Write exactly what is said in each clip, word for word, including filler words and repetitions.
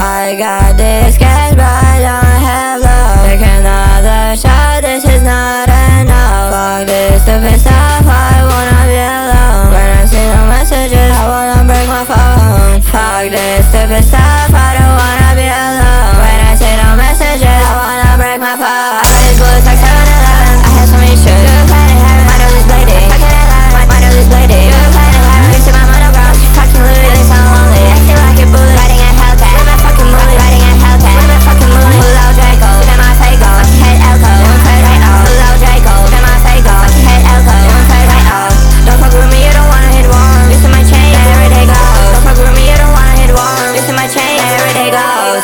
I got this cash but I don't have love. Take another shot, this is not enough. Fuck this stupid stuff, I wanna be alone. When I see no messages, I wanna break my phone. Fuck this stupid stuff, I don't wanna be alone. When I see no messages, I wanna break my phone. I got these bullets like seven eleven. I had so many shit. You're planet heaven, my nose is bladed. I can't lie, my, my nose is bladed. You're planet heaven, you see my monograph. Fucking Louis, they so lonely. I feel like a bullet riding a Hellcat. With my fucking movie, riding a Hellcat. With my fucking movie, pull out Draco. Look at my Fago, fucking head Elko. Don't turn right off. Pull out Draco. Look at my Fago, fucking head Elko. Don't turn right off. Don't fuck with me, you don't wanna hit one. This is my chain, every day goes. Don't fuck with me, you don't wanna hit one. This is my chain, every day goes.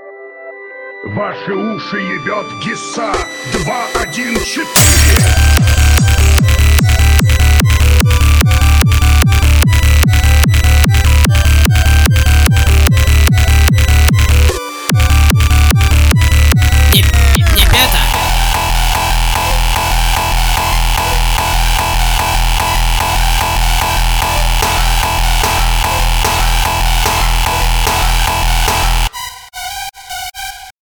Ваши уши ебет ГИСа два один четыре.